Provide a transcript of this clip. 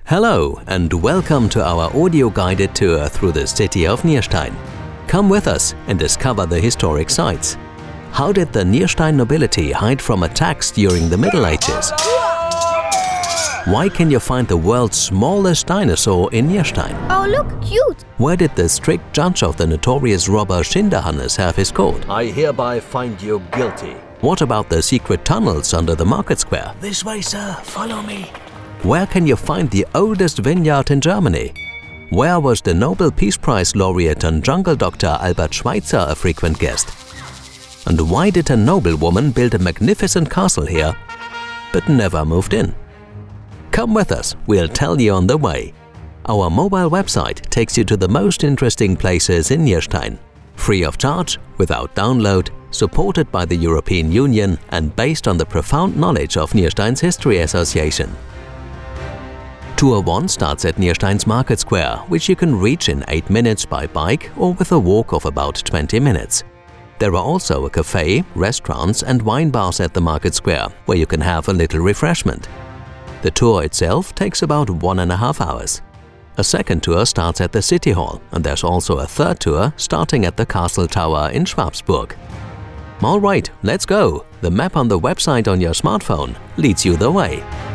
Hello and welcome to our audio-guided tour through the city of Nierstein. Come with us and discover the historic sites. How did the Nierstein nobility hide from attacks during the Middle Ages? Why can you find the world's smallest dinosaur in Nierstein? Oh, look, cute! Where did the strict judge of the notorious robber Schinderhannes have his court? I hereby find you guilty. What about the secret tunnels under the market square? This way, sir. Follow me. Where can you find the oldest vineyard in Germany? Where was the Nobel Peace Prize laureate and jungle doctor Albert Schweitzer a frequent guest? And why did a noblewoman build a magnificent castle here, but never moved in? Come with us, we'll tell you on the way. Our mobile website takes you to the most interesting places in Nierstein. Free of charge, without download, supported by the European Union and based on the profound knowledge of Nierstein's History Association. Tour 1 starts at Nierstein's Market Square, which you can reach in 8 minutes by bike or with a walk of about 20 minutes. There are also a cafe, restaurants and wine bars at the Market Square, where you can have a little refreshment. The tour itself takes about 1.5 hours. A second tour starts at the City Hall, and there's also a third tour starting at the Castle Tower in Schwabsburg. Alright, let's go! The map on the website on your smartphone leads you the way.